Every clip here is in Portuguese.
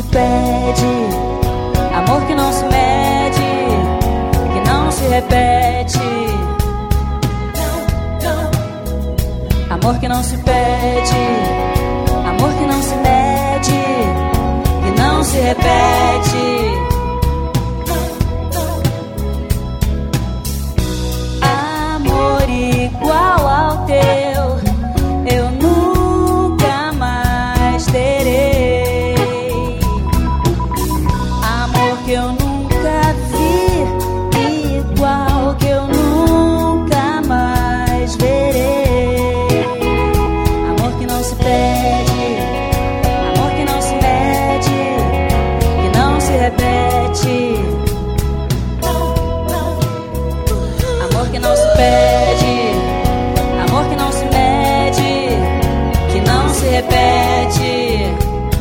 pede, amor que não se mede, que não se repete. Amor que não se pede, amor que não se mede, que não se repete. Amor igual ao teu eu nunca mais terei. Amor que eu nunca vi, igual que eu nunca mais verei. Amor que não se pede, amor que não se mede, que não se repete. Amor que não se pede, amor que não se mede, que não se repete.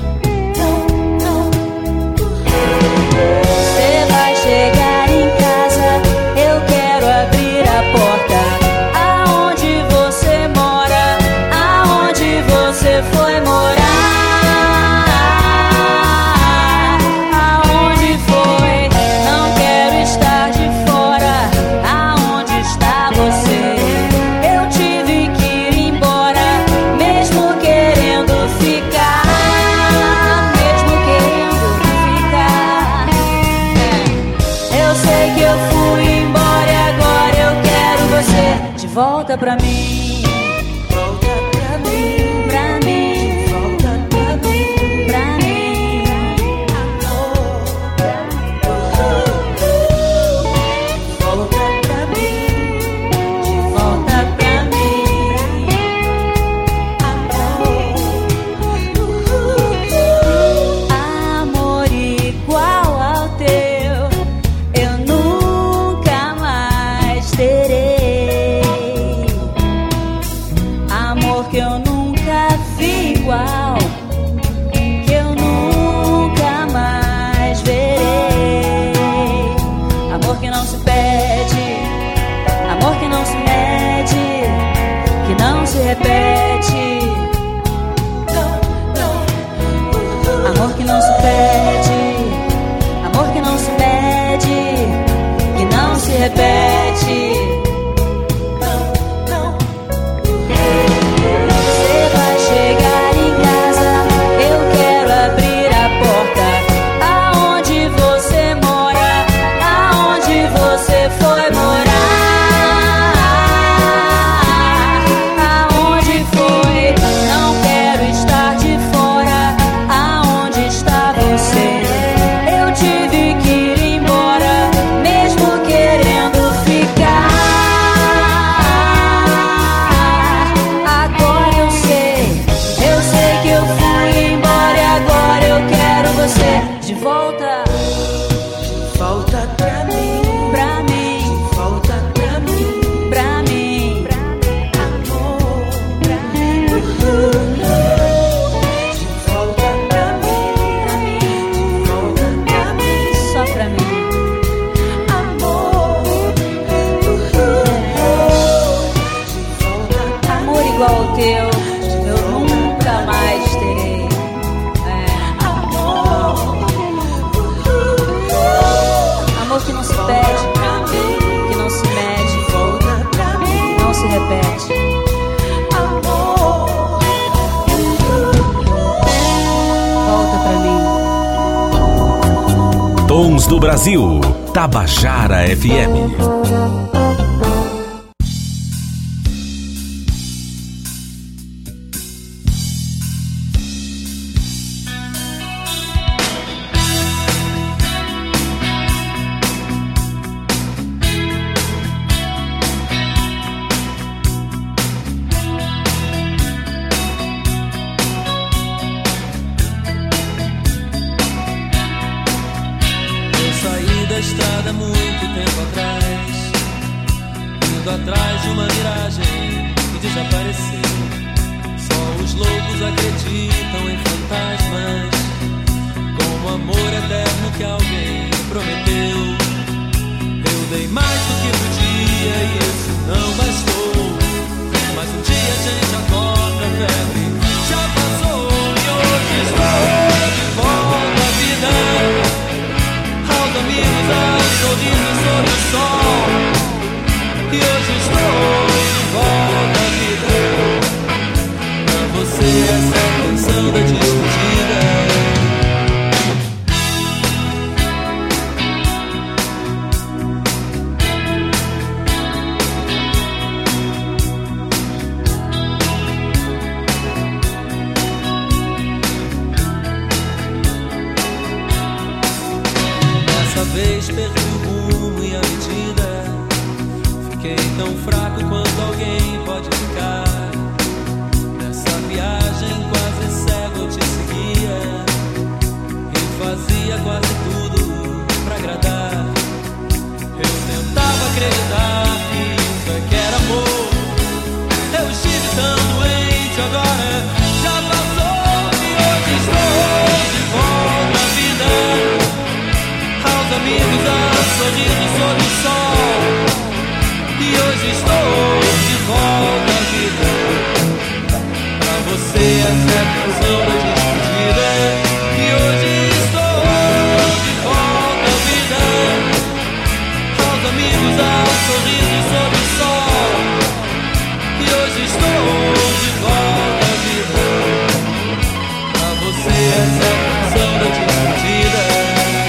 Você vai chegar em casa, eu quero abrir a porta. Aonde você mora, aonde você foi morar? Aonde foi? Não quero estar de fora. Aonde está você? Eu tive que ir embora, mesmo querendo ficar, mesmo querendo ficar. Eu sei que eu fui embora e agora eu quero você de volta pra mim. Volta pra mim, pra mim. Volta pra mim, pra mim. Volta pra mim, de volta pra mim. Amor igual ao teu eu nunca mais terei. Amor que eu nunca vi igual, que eu nunca mais verei. Amor que não se pede, amor que não se mede, que não se repete. Amor que não se pede, amor que não se mede, que não se repete. Você vai chegar em casa, eu quero abrir a porta. Aonde você mora, aonde você foi morar? Aonde foi? Não quero estar de fora. Aonde está você? Eu tive que ir embora, mesmo querendo ficar. Agora eu sei que eu fui embora e agora eu quero você de volta. Volta pra mim, pra mim. Volta pra mim, pra mim. Amor, pra mim. De volta pra mim, de volta pra mim. Só pra mim. Amor, amor igual ao teu eu nunca mais terei. Amor que não se pede, que não se mede, não se repete. Volta pra mim. Tons do Brasil, Tabajara FM. Eu saí da estrada muito tempo atrás, indo atrás de uma miragem que desapareceu. Só os loucos acreditam em fantasmas, como amor eterno que alguém prometeu. Eu dei mais do que podia e isso não bastou. Mas um dia a gente acorda, a febre já passou e hoje estou de volta à vida. vezes perdi o rumo e a medida. Fiquei tão fraco quanto alguém pode ficar. Nessa viagem quase cego eu te seguia. Eu fazia quase tudo pra agradar. Eu tentava acreditar que isso é que era amor. Eu estive tão doente, agora já passou. E hoje estou de volta à vida. Aos amigos, a sorriso sob o sol. E hoje estou de volta à vida. Pra você essa é a canção da despedida. E hoje estou de volta à vida. Aos amigos, ao sorriso sob o sol. E hoje estou de volta à vida. Pra você essa é a canção da despedida.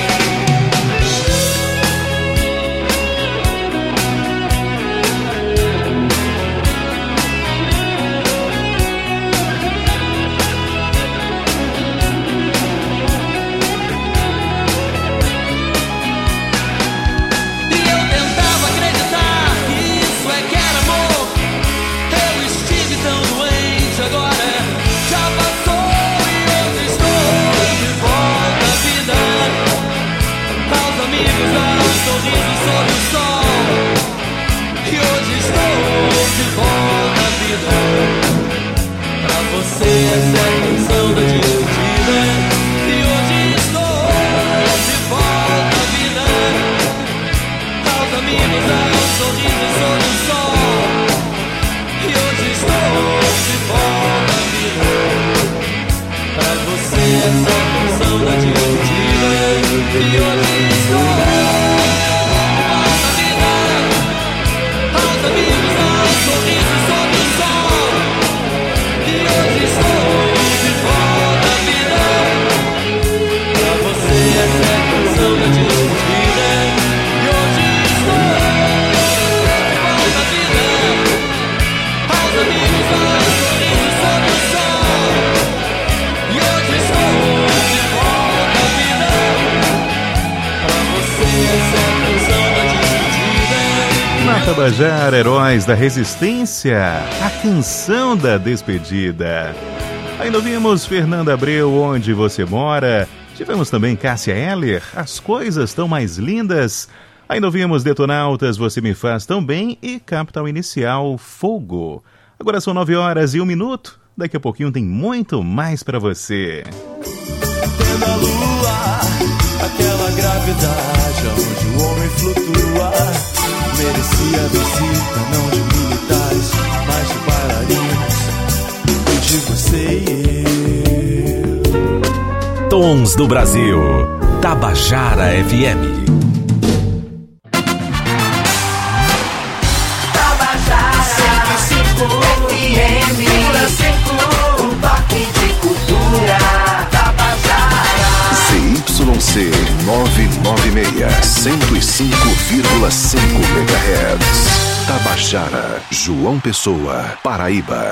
Essa é a canção da despedida. E hoje estou de volta à vida. Aos amigos, ao sorriso sob o sol. E hoje estou de volta à vida. Pra você essa é a canção da despedida. E hoje estou de volta à vida. Aos amigos, ao sorriso sob o sol. E hoje estou de volta à vida. Pra você essa é a canção da despedida. E hoje estou de volta à vida. Aos amigos, ao sorriso sob o sol. E hoje estou de volta à vida. Pra você essa é a canção da despedida. Na Tabajara, Heróis da Resistência, a canção da despedida. Ainda ouvimos Fernanda Abreu, Onde Você Mora. Tivemos também Cássia Eller, As Coisas Tão Mais Lindas. Ainda ouvimos Detonautas, Você Me Faz Tão Bem e Capital Inicial, Fogo. Agora são 9h01. Daqui a pouquinho tem muito mais pra você. Tendo a lua, aquela gravidade onde o homem flutua. Merecia visita, não de militares, mas de bailarinos, e de você e eu. Tons do Brasil, Tabajara FM. Tabajara 105 FM, um toque de cultura. Tabajara ZYC 996, 105,5 MHz. Tabajara, João Pessoa, Paraíba.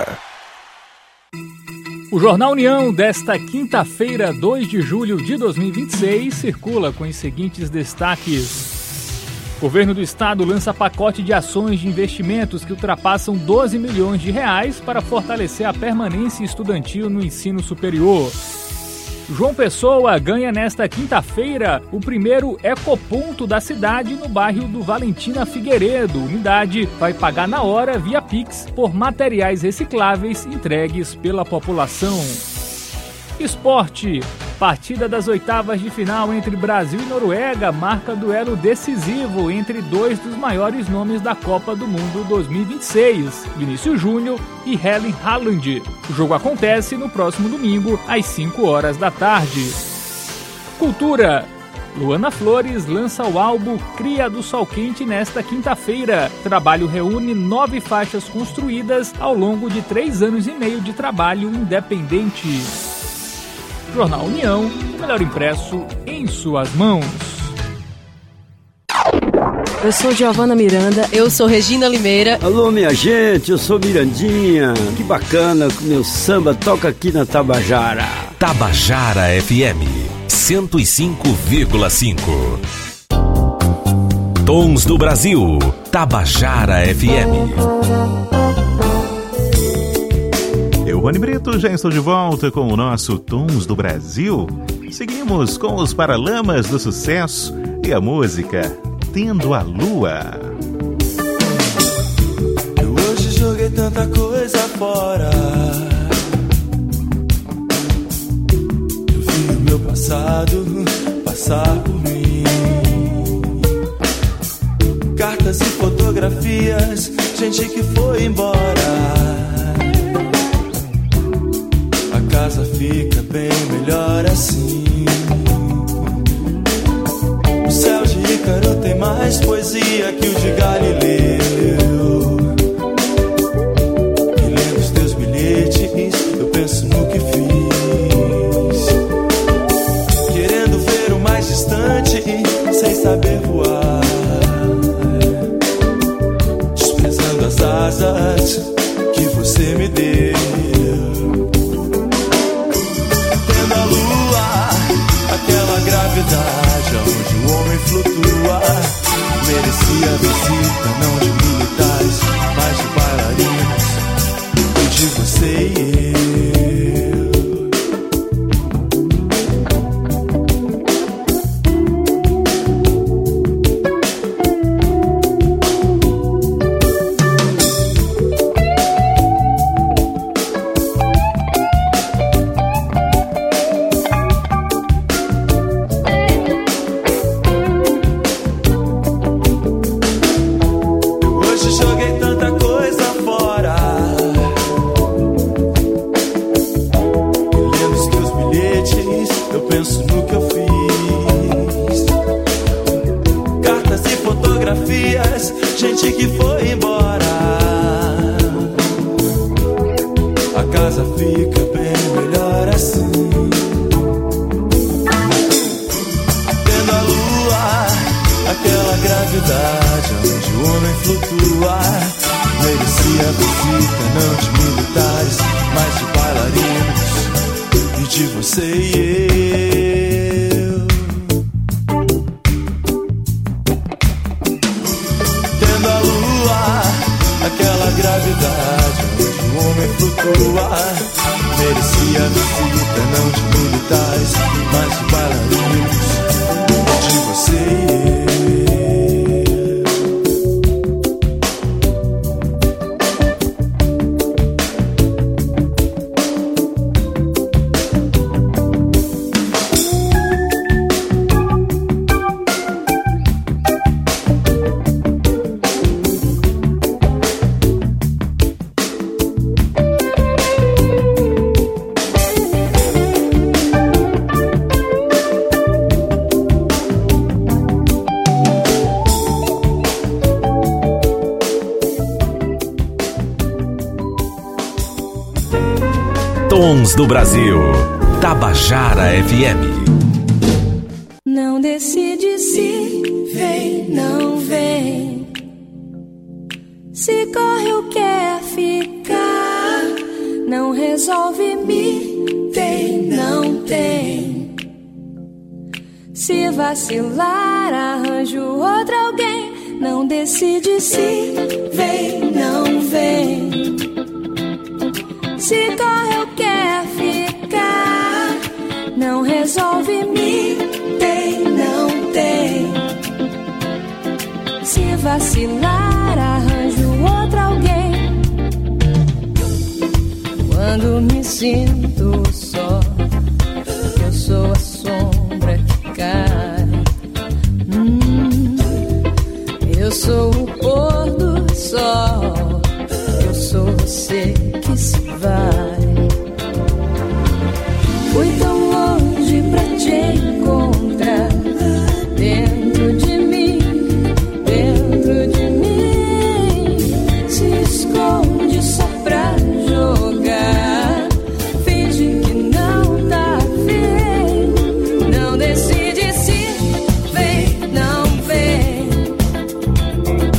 O Jornal União desta quinta-feira, 2 de julho de 2026, circula com os seguintes destaques. O governo do estado lança pacote de ações de investimentos que ultrapassam 12 milhões de reais para fortalecer a permanência estudantil no ensino superior. João Pessoa ganha nesta quinta-feira o primeiro ecoponto da cidade no bairro do Valentina Figueiredo. Unidade vai pagar na hora via Pix por materiais recicláveis entregues pela população. Esporte. Partida das oitavas de final entre Brasil e Noruega marca duelo decisivo entre dois dos maiores nomes da Copa do Mundo 2026, Vinícius Júnior e Erling Haaland. O jogo acontece no próximo domingo, às 5 horas da tarde. Cultura. Luana Flores lança o álbum Cria do Sol Quente nesta quinta-feira. O trabalho reúne 9 faixas construídas ao longo de 3 anos e meio de trabalho independente. Jornal União, o melhor impresso em suas mãos. Eu sou Giovana Miranda. Eu sou Regina Limeira. Alô, minha gente, eu sou Mirandinha. Que bacana que o meu samba toca aqui na Tabajara. Tabajara FM 105,5. Tons do Brasil, Tabajara FM. Eu, Rony Brito, já estou de volta com o nosso Tons do Brasil. Seguimos com os Paralamas do Sucesso e a música Tendo a Lua. Eu hoje joguei tanta coisa fora. Eu vi o meu passado passar por mim. Cartas e fotografias, gente que foi embora. A casa fica bem melhor assim. O céu de Ícaro tem mais poesia que o de Galileu. E lendo os teus bilhetes, eu penso no que fiz. Querendo ver o mais distante, sem saber voar. Desprezando as asas que você me deu. Aquela gravidade onde o homem flutua. Merecia visita não de militares, mas de bailarinos, e de você e Tons do Brasil, Tabajara FM. Não decide se vem, não vem. Se corre ou quer ficar. Não resolve me tem, não tem. Se vacilar, arranjo outro alguém. Não decide se vem, não vem. Se corre ou quer ficar. Não resolve me tem, não tem. Se vacilar, arranjo outro alguém. Quando me sinto só, eu sou a sombra que cai. Eu sou o pôr do sol. Eu sou você que se vai. Fui tão longe pra te encontrar. Dentro de mim, dentro de mim. Se esconde só pra jogar. Finge que não tá bem. Não decide se vem, não vem.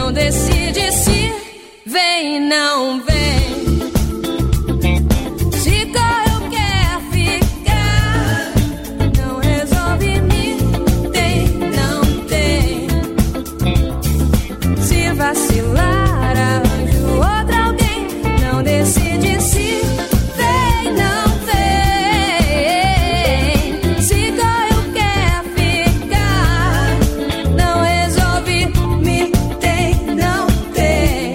não decide se vem, não vem. Fica, eu quero ficar. Não resolve me tem, não tem. Se vacilar, arranjo outro alguém. Não decide se vem, não vem. Fica, eu quero ficar. Não resolve me tem, não tem.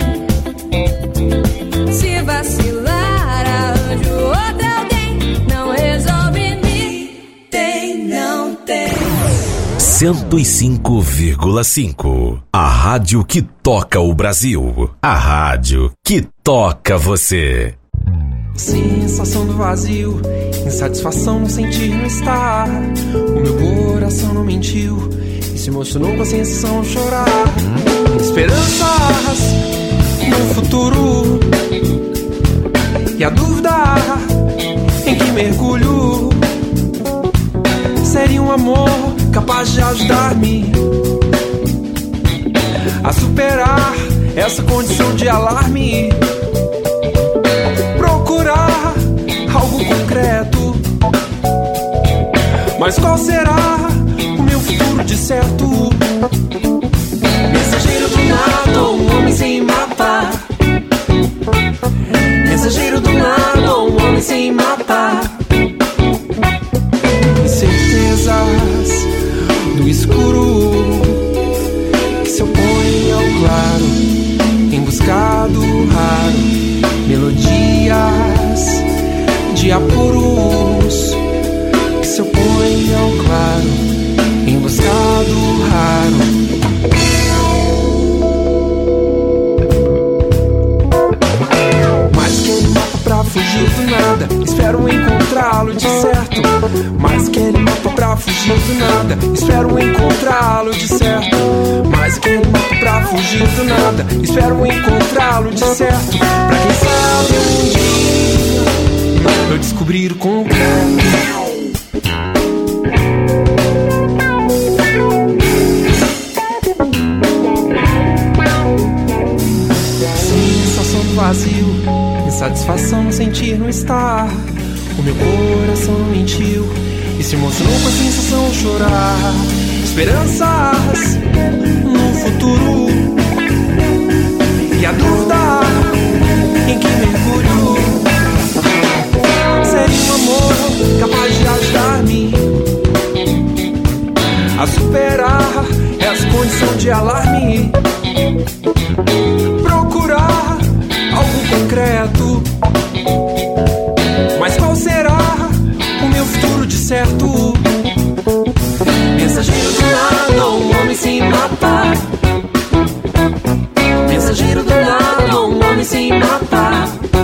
Se vacilar, arranjo outro alguém. Não resolve me tem, não tem. 105,5. A rádio que toca o Brasil. A rádio que toca você. Sensação do vazio, insatisfação no sentir, no estar. O meu coração não mentiu e se emocionou com a sensação de chorar. Esperanças no futuro e a dúvida em que mergulho. Seria um amor capaz de ajudar-me a superar essa condição de alarme. Procurar algo concreto, mas qual será o meu futuro de certo? Mensageiro do nada, um homem sem mapa. Mensageiro do nada, um homem sem mapa. Incertezas do escuro que se opõem ao claro, em busca do raro. Melodias de apuros que se opõem ao claro, em busca do raro. Mas que ele mapa pra fugir do nada, espero encontrá-lo de certo. Mas que ele mapa pra fugir do nada, espero encontrá-lo de certo. Mas que ele mapa pra fugir do nada, espero encontrá-lo de certo. Pra quem sabe um dia eu descobrir o concreto. Sensação do vazio, insatisfação no sentir, no estar. O meu coração não mentiu e se emocionou com a sensação de chorar. Esperanças no futuro e a dúvida em que mergulho. Seria um amor capaz de ajudar-me a superar essa condição de alarme. Procurar algo concreto, mas qual será o meu futuro de certo? Mensageiro do nada, um homem sem mapa. Mensageiro do nada, um homem sem mapa.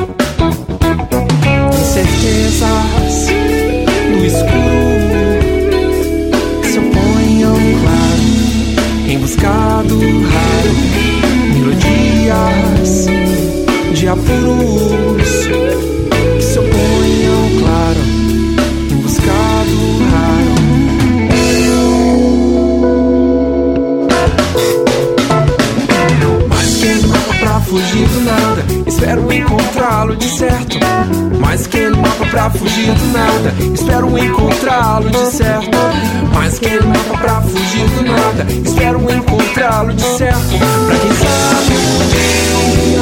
Incertezas no escuro que se opõem ao claro, em busca do raro. Melodias de apuros que se opõem ao claro, em busca do raro. Mas que ele mapa pra fugir do nada, espero encontrá-lo de certo. Mas que ele mapa pra fugir do nada, espero encontrá-lo de certo. Mas que ele mapa pra fugir do nada, espero encontrá-lo de certo. Pra quem sabe um dia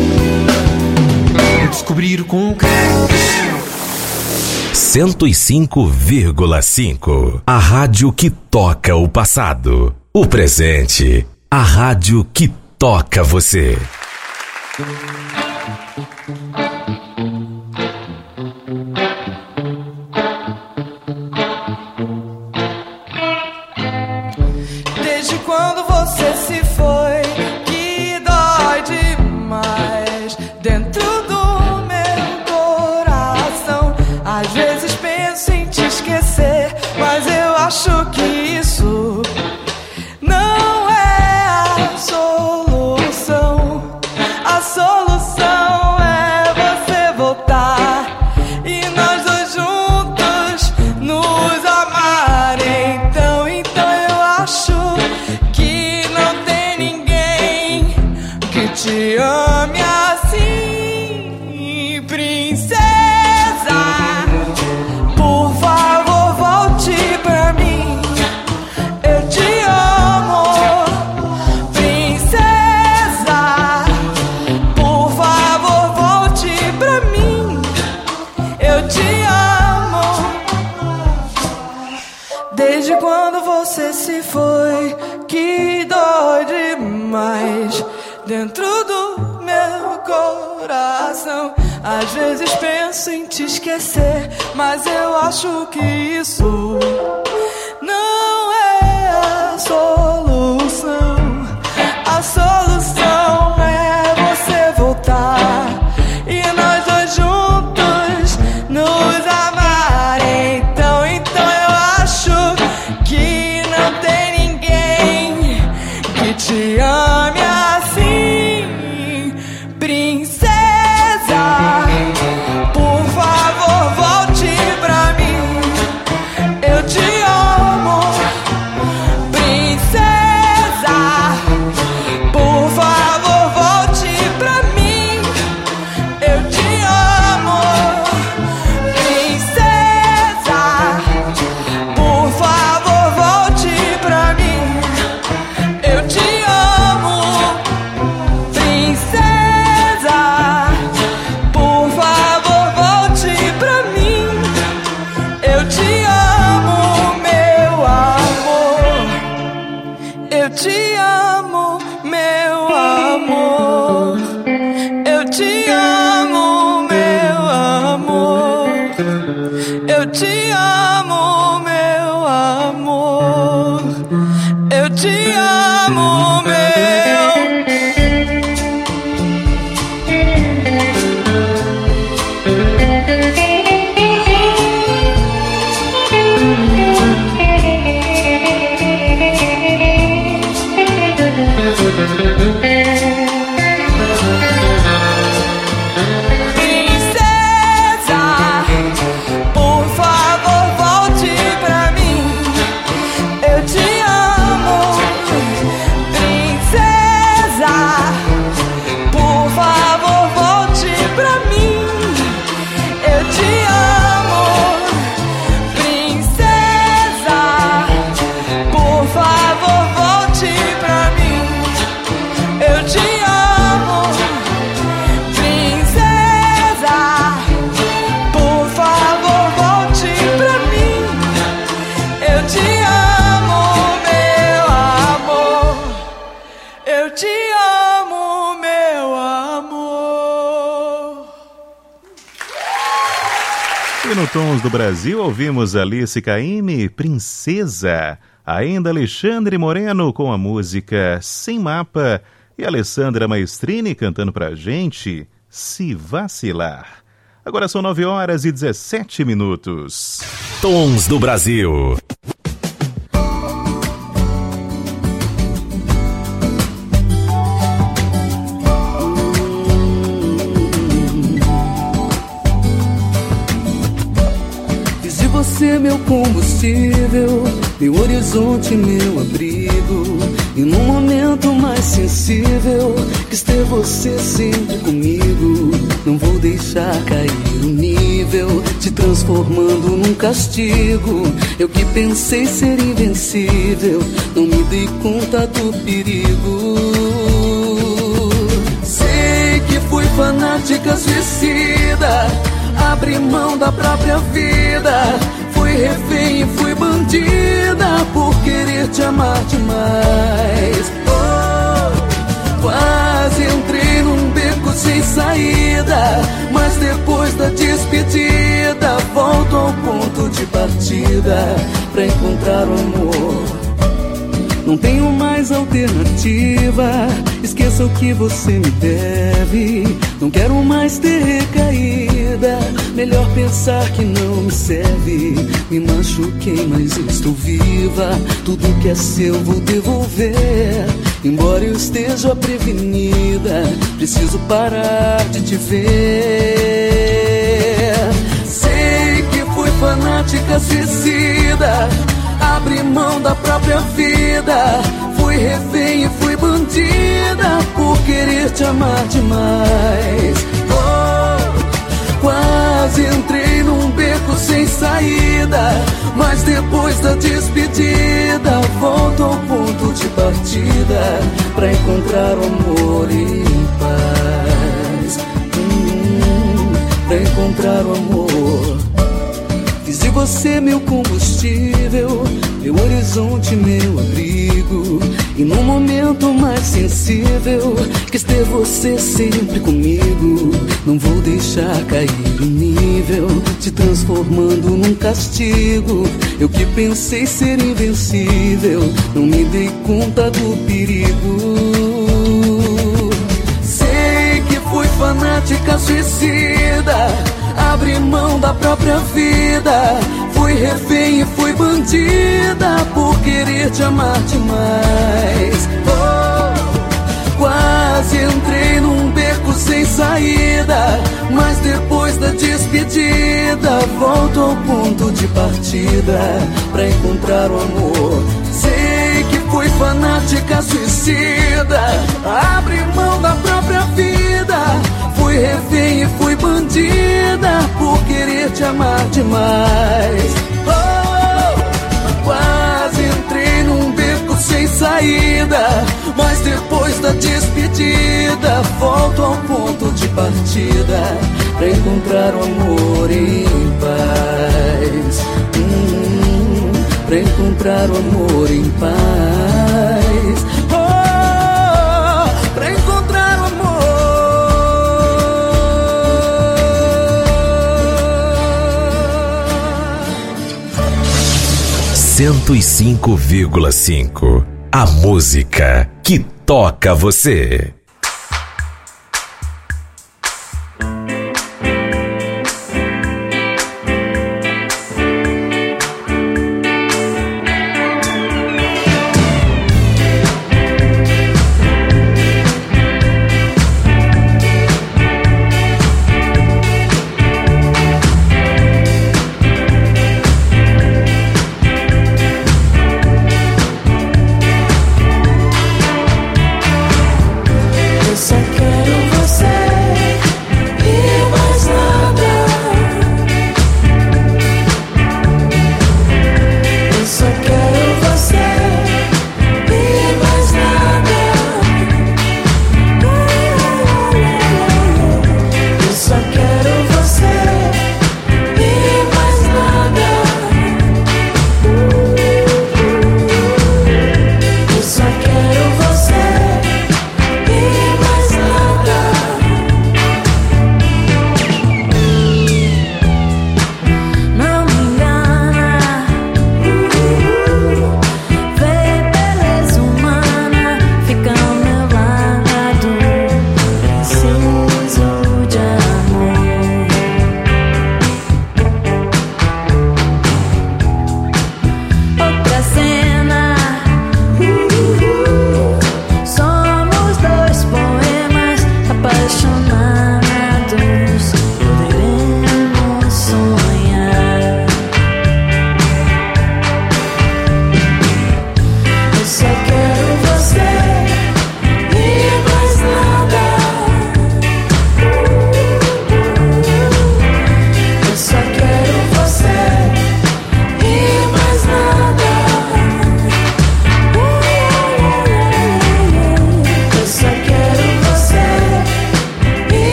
eu descobrir o concreto. 105,5. A rádio que toca o passado, o presente. A rádio que toca você. Desde quando você se foi, que dói demais dentro do meu coração. Às vezes penso em te esquecer, mas eu acho que isso não é a solução. A solução é você. te ame assim, princesa. Por favor, volte pra mim. Eu te amo, princesa. Por favor, volte pra mim. Eu te amo. Desde quando você se foi, que dói demais dentro do meu coração. Às vezes penso em te esquecer, mas eu acho que isso não é a solução. A solução é você voltar e nós dois juntos nos amar. Então eu acho que não tem ninguém que te ame assim, princesa. Por favor, volte pra mim. Eu te amo, princesa. Por favor, volte pra mim. Eu te amo, princesa. Por favor, volte pra mim. Eu te amo, princesa. Por favor, volte pra mim. Eu te amo, meu amor. Eu te amo, meu amor. Eu te amo, meu amor. Eu te amo, meu amor. Eu te amo, meu. Princesa, por favor, volte pra mim. Eu te amo, princesa. Por favor, volte pra mim. Eu te amo, princesa. Por favor, volte pra mim. Eu te amo, princesa. Por favor, volte pra mim. Eu te amo, meu amor. Eu te amo, meu amor. E no Tons do Brasil ouvimos Alice Caymmi, Princesa. Ainda Alexandre Moreno com a música Sem Mapa. E Alessandra Maestrini cantando pra gente Se Vacilar. Agora são 9h17. Tons do Brasil. Fiz de você meu combustível, meu horizonte, meu abrigo. E no momento mais sensível, quis ter você sempre comigo. Não vou deixar cair o nível, te transformando num castigo. Eu que pensei ser invencível, não me dei conta do perigo. Sei que fui fanática, suicida, abri mão da própria vida. Fui refém e fui bandida por querer te amar demais. Oh, quase entrei num beco sem saída, mas depois da despedida volto ao ponto de partida pra encontrar o amor. Não tenho mais alternativa, esqueça o que você me deve. Não quero mais ter recaída, melhor pensar que não me serve. Me machuquei, mas estou viva, tudo que é seu vou devolver. Embora eu esteja prevenida, preciso parar de te ver. Sei que fui fanática, suicida, abri mão da própria vida. Fui refém e fui bandida por querer te amar demais. Oh, quase entrei num beco sem saída, mas depois da despedida volto ao ponto de partida pra encontrar o amor e paz. Pra encontrar o amor. Fiz de você meu combustível, meu horizonte, meu abrigo. E no momento mais sensível quis ter você sempre comigo. Não vou deixar cair o nível, te transformando num castigo. Eu que pensei ser invencível, não me dei conta do perigo. Sei que fui fanática suicida, abri mão da própria vida. Fui refém e fui bandida por querer te amar demais. Oh, quase entrei num beco sem saída, mas depois da despedida volto ao ponto de partida pra encontrar o amor. Sei que fui fanática suicida, abri mão da própria vida. Fui refém e fui bandida por querer te amar demais. Oh, quase entrei num beco sem saída, mas depois da despedida volto ao ponto de partida pra encontrar o amor em paz. Pra encontrar o amor em paz. Oh, pra encontrar o amor. 105,5. A música que toca você.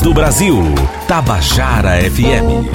do Brasil. Tabajara FM.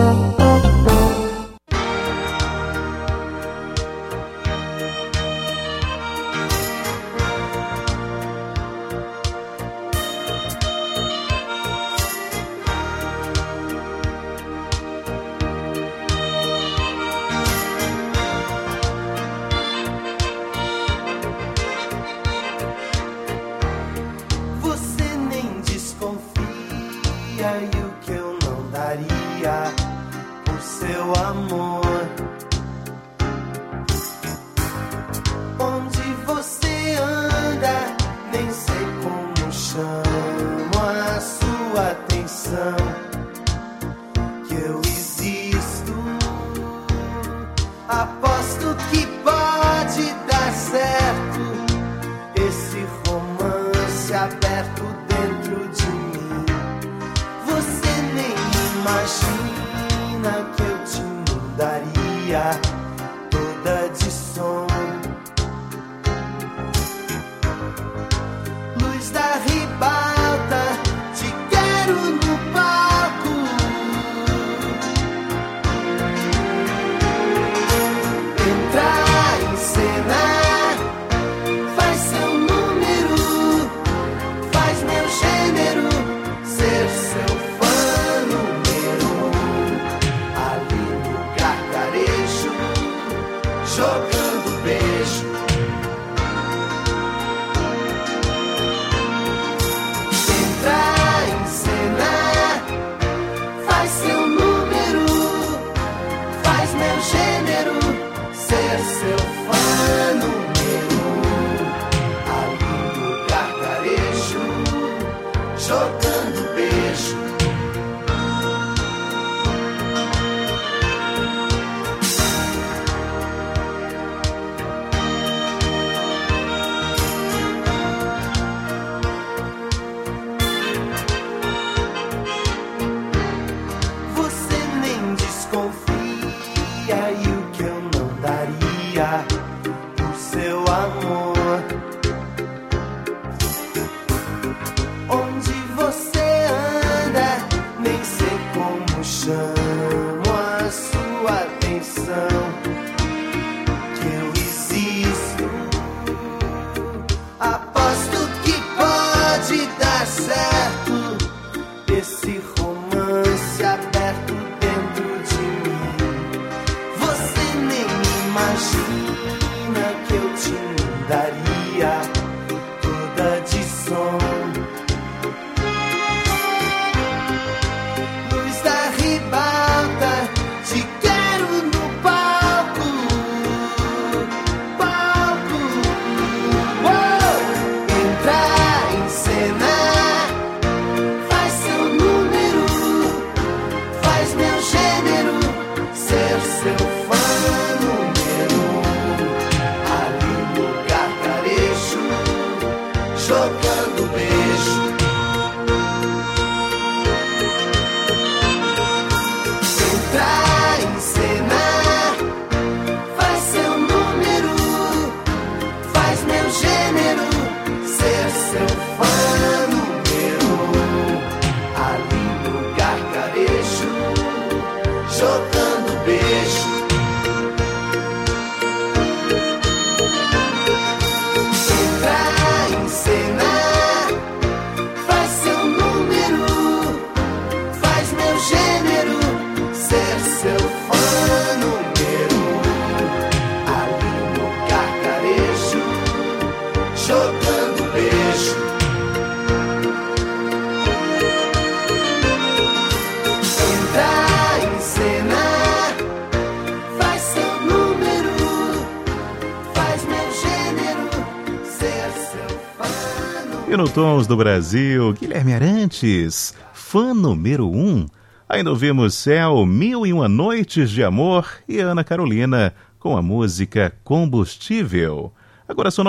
E no Tons do Brasil, Guilherme Arantes, fã número 1. Ainda ouvimos Céu, 1001 Noites de Amor e Ana Carolina com a música Combustível. Agora são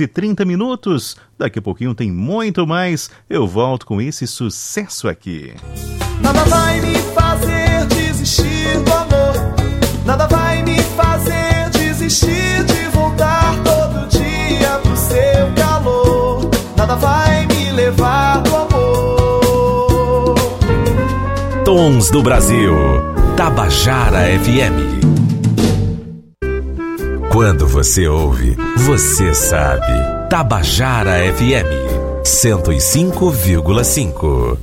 9h30. Daqui a pouquinho tem muito mais. Eu volto com esse sucesso aqui. Nada vai me fazer desistir do amor. Nada vai me fazer desistir de voltar todo dia pro seu calor. Nada vai me levar do amor. Tons do Brasil, Tabajara FM. Quando você ouve, você sabe. Tabajara FM 105,5.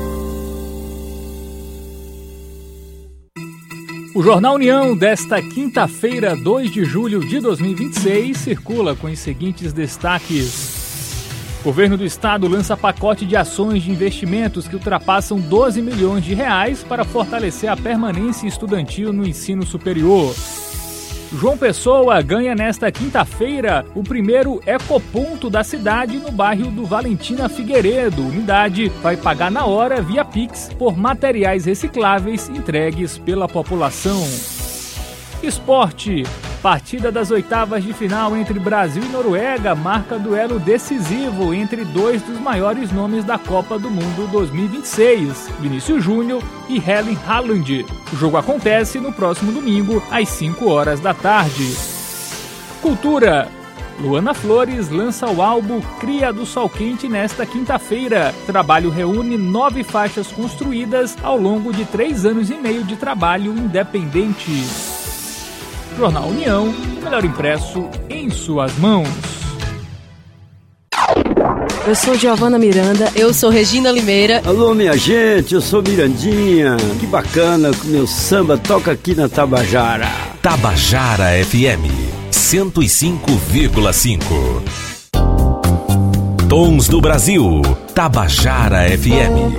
O Jornal União desta quinta-feira, 2 de julho de 2026, circula com os seguintes destaques. Governo do Estado lança pacote de ações de investimentos que ultrapassam 12 milhões de reais para fortalecer a permanência estudantil no ensino superior. João Pessoa ganha nesta quinta-feira o primeiro ecoponto da cidade no bairro do Valentina Figueiredo. Unidade vai pagar na hora via Pix por materiais recicláveis entregues pela população. Esporte. Partida das oitavas de final entre Brasil e Noruega marca duelo decisivo entre dois dos maiores nomes da Copa do Mundo 2026, Vinícius Júnior e Erling Haaland. O jogo acontece no próximo domingo, às 5 horas da tarde. Cultura. Luana Flores lança o álbum Cria do Sol Quente nesta quinta-feira. O trabalho reúne 9 faixas construídas ao longo de 3 anos e meio de trabalho independente. Jornal União, melhor impresso em suas mãos. Eu sou Giovana Miranda. Eu sou Regina Limeira. Alô, minha gente, eu sou Mirandinha. Que bacana que o meu samba toca aqui na Tabajara. Tabajara FM 105,5. Tons do Brasil, Tabajara FM.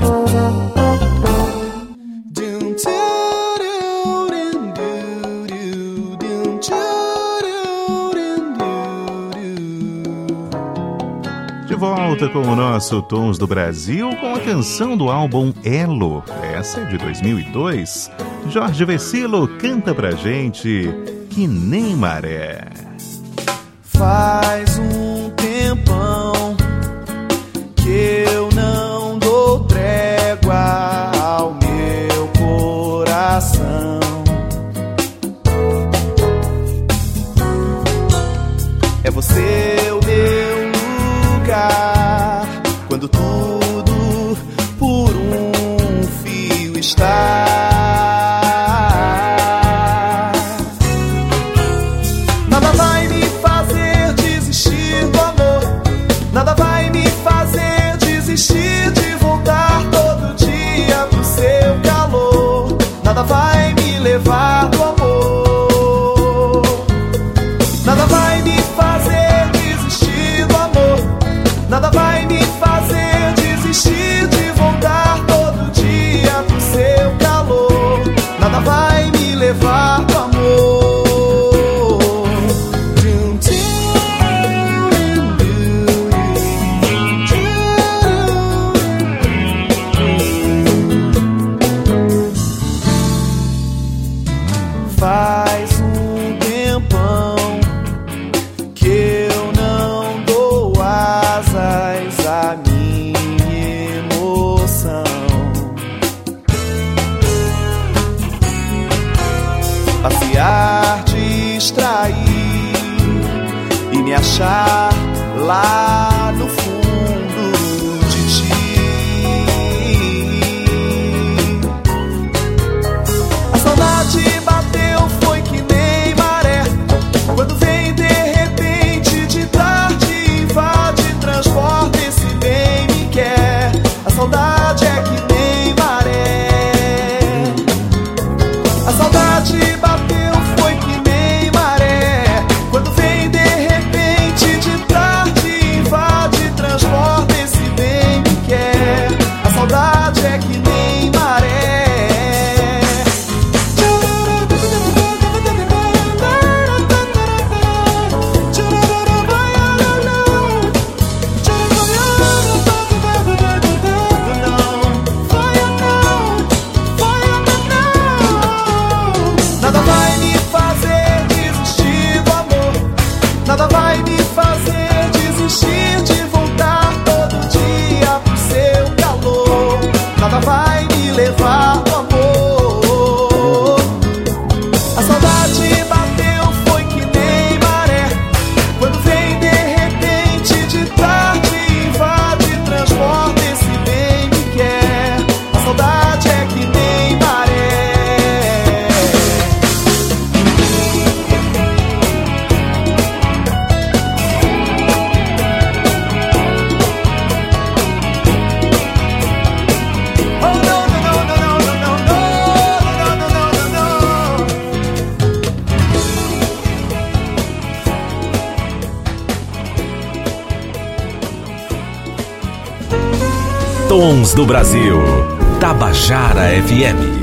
Volta com o nosso Tons do Brasil com a canção do álbum Elo. Essa é de 2002. Jorge Vecilo canta pra gente Que Nem Maré. Faz um tempão que eu não dou trégua ao meu coração. É você o meu quando tudo por um fio está. Nada vai me fazer desistir do amor. Nada vai me fazer desistir de voltar todo dia pro seu calor. Nada vai me levar do amor. Nada vai me fazer desistir do amor. Nada vai me fazer desistir de voltar todo dia pro seu calor. Nada vai me levar do amor. Faz um tempão que eu não dou asas à minha emoção. Passear, distrair e me achar lá no fundo de ti. A saudade bateu, foi que nem maré. Quando vem de repente, de tarde, invade, transporta, esse bem me quer. A saudade é que nem maré. A saudade bateu, foi que nem maré. Quando vem de repente, de tarde, invade, transporta, esse bem me quer. A saudade é que nem maré. Nada vai me fazer desistir do amor. Nada vai me fazer desistir de voltar todo dia pro seu calor. Nada vai me levar do amor. A saudade bateu, foi que nem maré. Quando vem de repente, de tarde, invade, transporta, esse bem me quer. A saudade é que nem sons do Brasil. Tabajara FM.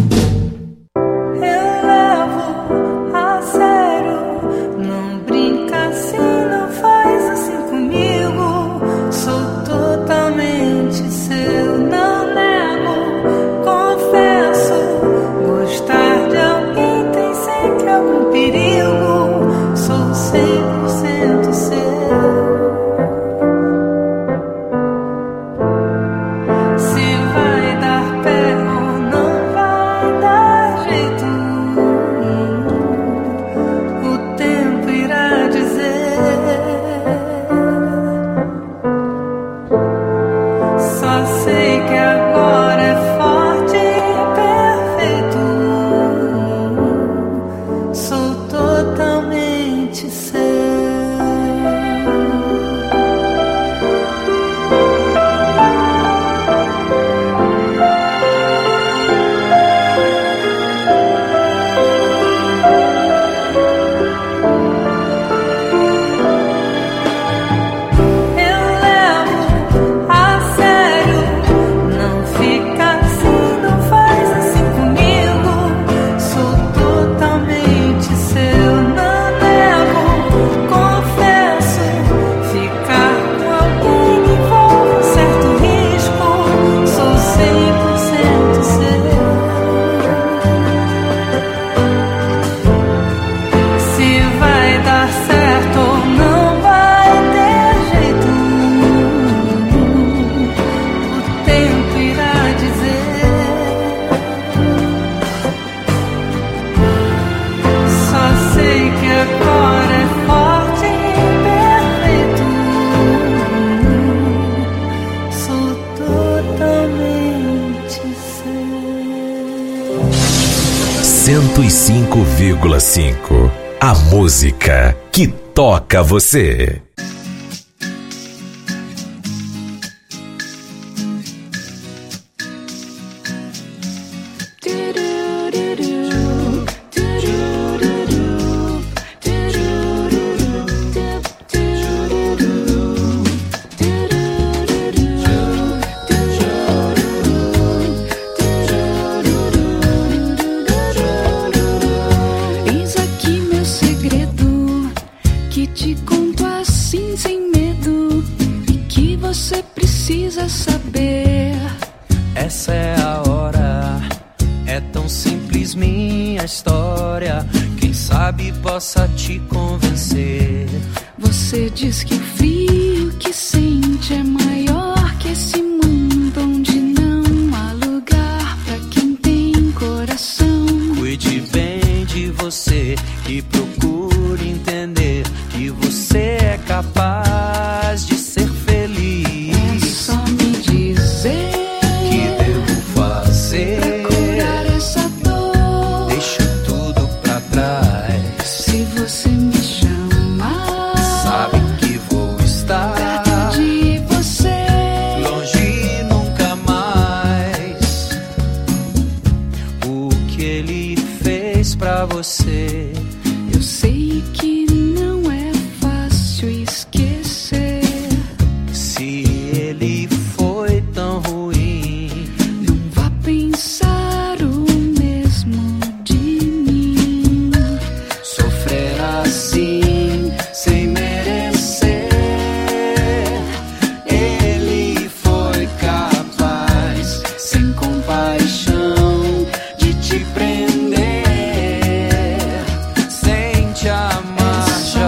A música que toca você. Possa te convencer. Você diz que o frio que sente é maior que esse mundo onde não há lugar pra quem tem coração. Cuide bem de você e procure entender que você é capaz de ser feliz. É só me dizer que devo fazer pra curar essa dor. Deixo tudo pra trás. Se você me chamar, sabe que vou estar perto de você, longe nunca mais. O que ele fez pra você, eu sei que não é fácil esquecer. Se ele foi tão ruim, não vá pensar o mesmo de mim. Sofrer assim, sem merecer, ele foi capaz, sem compaixão, de te prender, sem te amar jamais.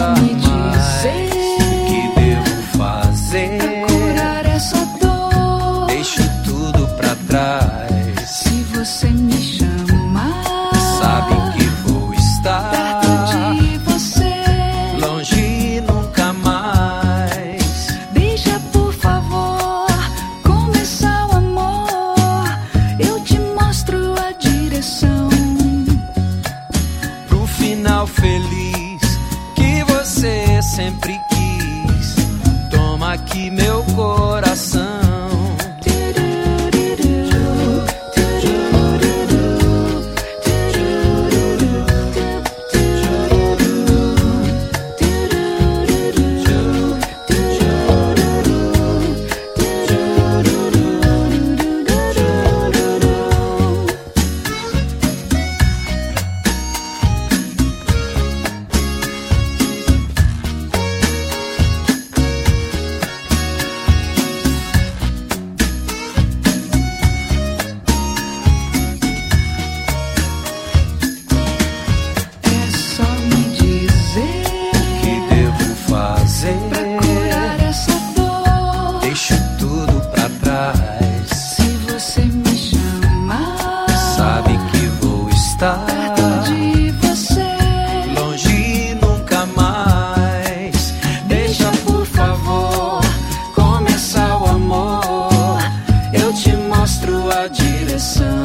estar perto de você, longe nunca mais. Deixa, por favor, começar o amor. Eu te mostro a direção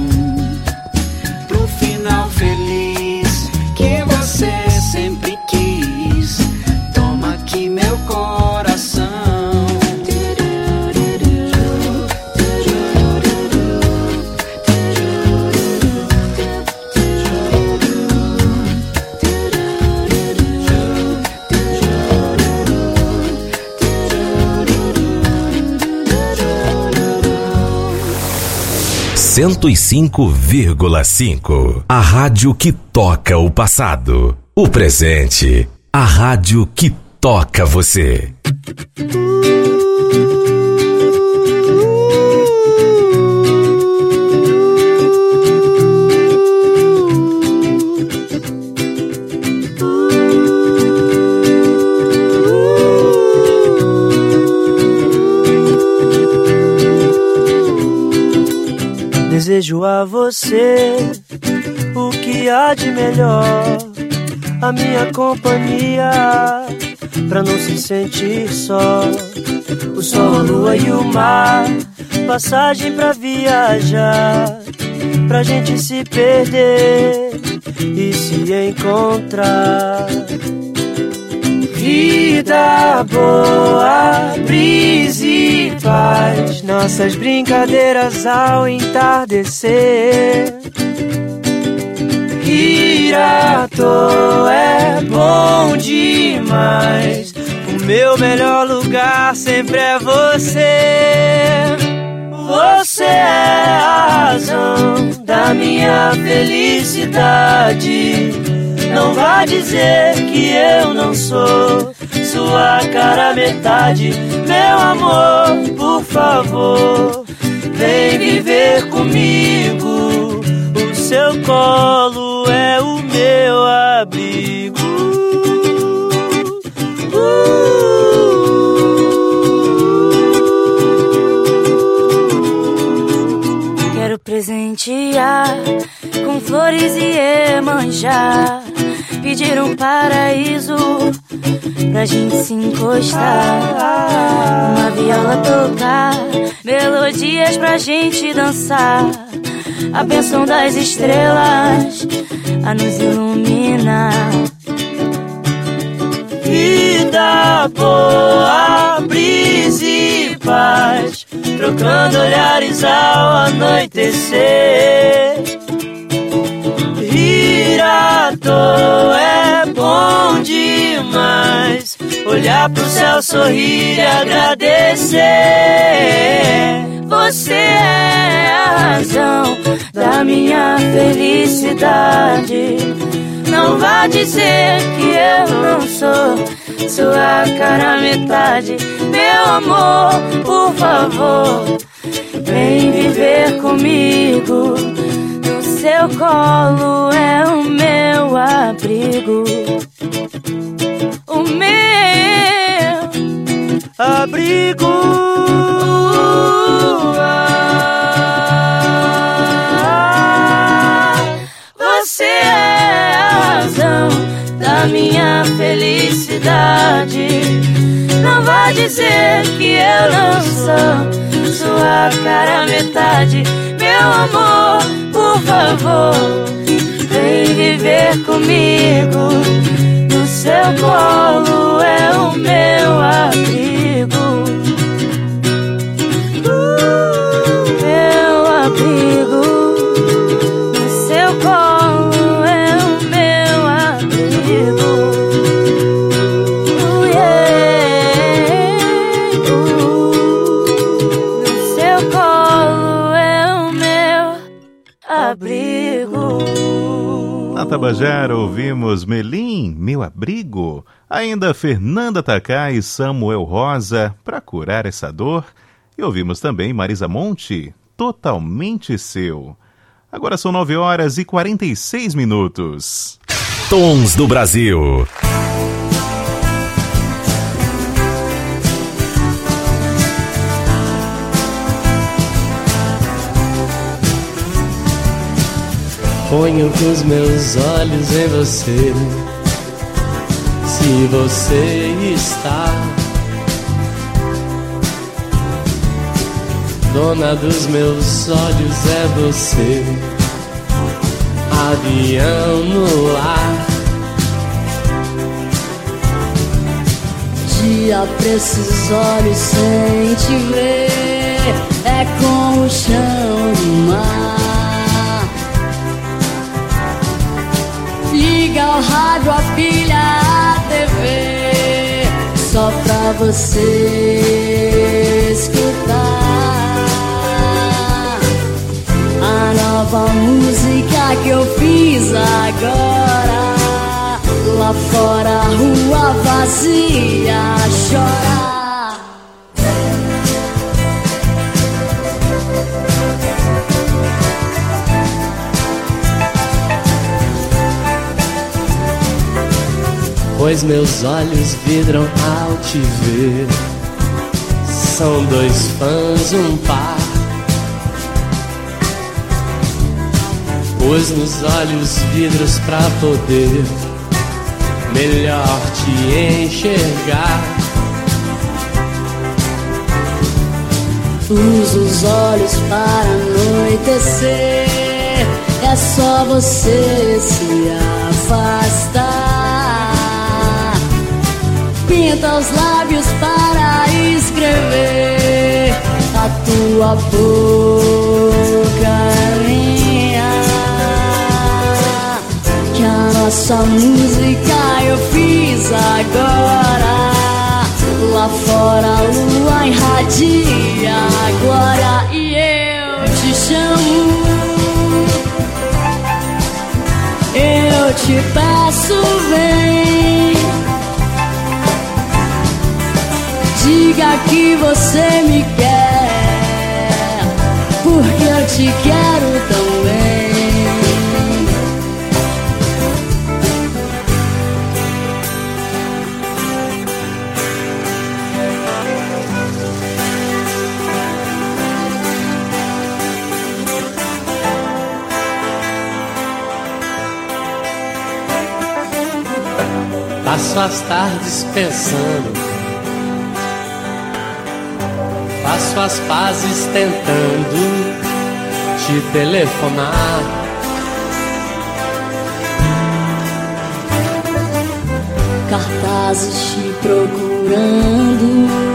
pro final feliz que você sempre quis. Toma aqui meu coração. Cento e 105,5. A rádio que toca o passado, o presente. A rádio que toca você. Desejo a você o que há de melhor, a minha companhia, pra não se sentir só. O sol, a lua e o mar, passagem pra viajar, pra gente se perder e se encontrar. Vida boa, brisa e paz, nossas brincadeiras ao entardecer. Ir à toa é bom demais, o meu melhor lugar sempre é você. Você é a razão da minha felicidade. Não vá dizer que eu não sou sua cara metade. Meu amor, por favor, vem viver comigo. O seu colo é o meu abrigo. Quero presentear com flores e Iemanjá, pedir um paraíso pra gente se encostar, uma viola tocar, melodias pra gente dançar, a bênção das estrelas a nos iluminar. Vida boa, brisa e paz, trocando olhares ao anoitecer. Ir à toa é bom demais, olhar pro céu, sorrir e agradecer. Você é a razão da minha felicidade. Não vá dizer que eu não sou sua cara metade. Meu amor, por favor, vem viver comigo. No seu colo é o meu abrigo. O meu abrigo. Você é a razão da minha felicidade. Não vá dizer que eu não sou sua cara metade. Meu amor, por favor, vem viver comigo. No seu colo é o meu abrigo. Meu abrigo. No seu colo é o meu abrigo. No seu colo é o meu abrigo. Na Tabajara ouvimos Melim, Meu Abrigo. Ainda Fernanda Takai e Samuel Rosa, Pra Curar Essa Dor. E ouvimos também Marisa Monte, Totalmente Seu. Agora são 9h46. Tons do Brasil. Ponho os meus olhos em você. Se você está dona dos meus olhos, é você. Avião no ar. Dia pra esses olhos sem te ver é como o chão do mar. Liga o rádio, a pilha, a TV, só pra você escutar a nova música que eu fiz agora. Lá fora a rua vazia chora. Pois meus olhos vidram ao te ver. São dois fãs, um par. Pôs nos olhos vidros pra poder melhor te enxergar. Usa os olhos para anoitecer. É só você se afastar. Pinta os lábios para escrever. A tua boca é minha. Que a nossa música eu fiz agora. Lá fora a lua irradia agora. E eu te chamo, eu te peço, vem. Diga que você me quer, porque eu te quero também. Passo as tardes pensando, faço as pazes tentando te telefonar. Cartazes te procurando,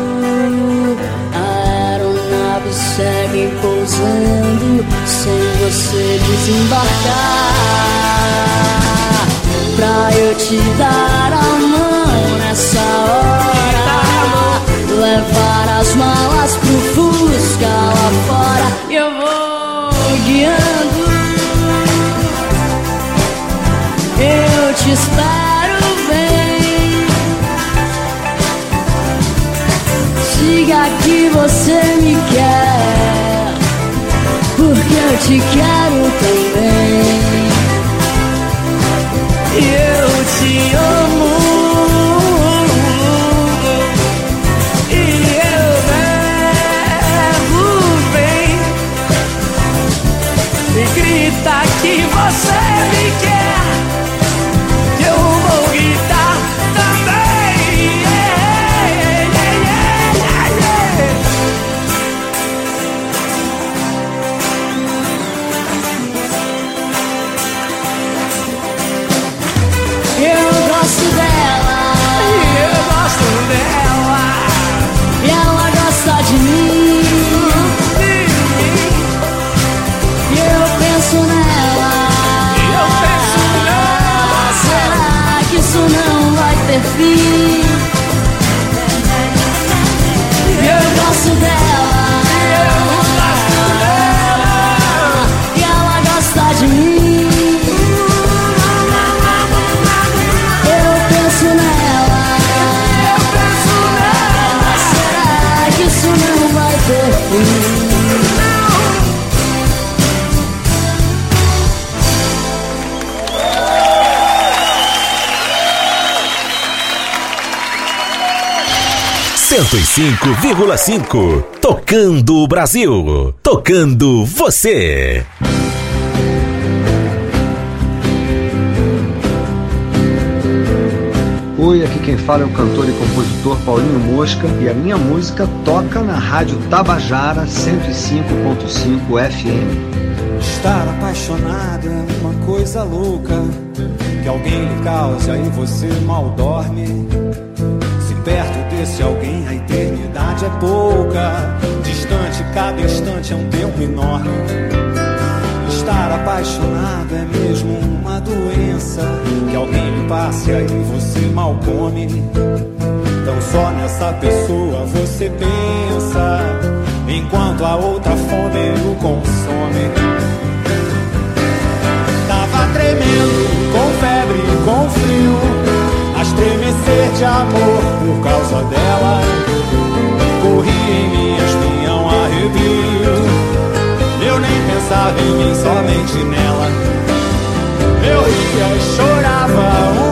aeronaves seguem pousando sem você desembarcar. Pra eu te dar a mão nessa hora, levar as malas pro Fusca lá fora. Eu vou guiando, eu te espero, vem. Diga que você me quer, porque eu te quero também. Eu te amo e eu levo bem. E grita que você me quer, que eu vou gritar também. Eu gosto dela, eu gosto dela, e ela gosta de mim. E eu penso nela, será que isso não vai ter fim? Eu gosto dela, e ela gosta de mim. Cento e 105,5. Tocando o Brasil. Tocando você. quem fala é o cantor e compositor Paulinho Mosca e a minha música toca na Rádio Tabajara 105.5 FM. Estar apaixonado é uma coisa louca, que alguém lhe cause, aí você mal dorme. Se perto desse alguém a eternidade é pouca, distante cada instante é um tempo enorme. Estar apaixonado é mesmo uma doença, que alguém lhe passe, aí você mal come. Então só nessa pessoa você pensa, enquanto a outra fome o consome. Tava tremendo, com febre, com frio, a estremecer de amor por causa dela. Corri em mim, espinha um arrepio, eu nem pensava em mim, somente nela. Eu ria e chorava